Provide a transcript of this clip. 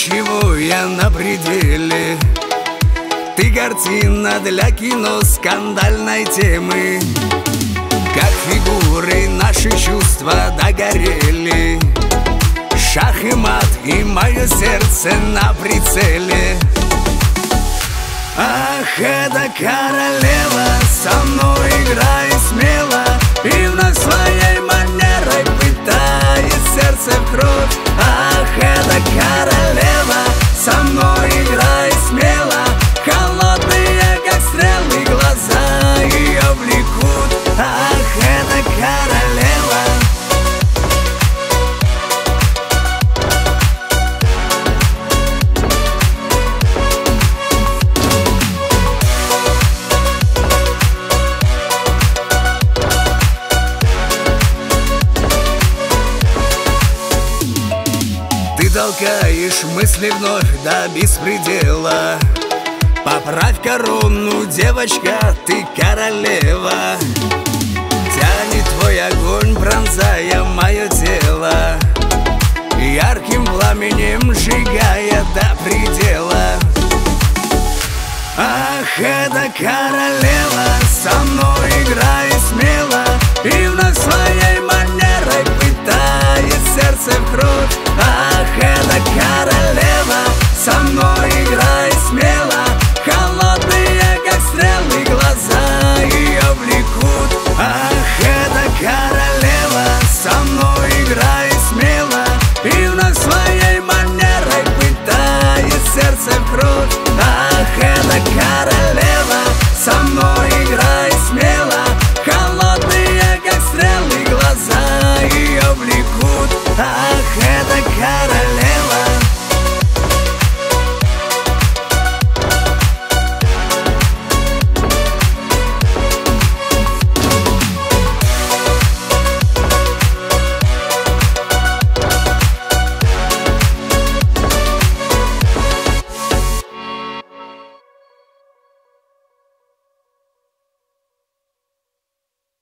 ключевое на пределе. Ты картина для кино скандальной темы. Как фигуры наши чувства догорели. Шах и мат, и мое сердце на прицеле. Ах, эта королева со мной играет смело и вновь своей манерой пытает сердце в кровь. Ах, эта королева со мной играет смело, холодные, как стрелы, глаза ее влекут. Ах, эта королева. Ты толкаешь мысли вновь до беспредела. Поправь корону, девочка, ты королева. Тянет твой огонь, пронзая мое тело, ярким пламенем сжигая до предела. Ах, эта королева со мной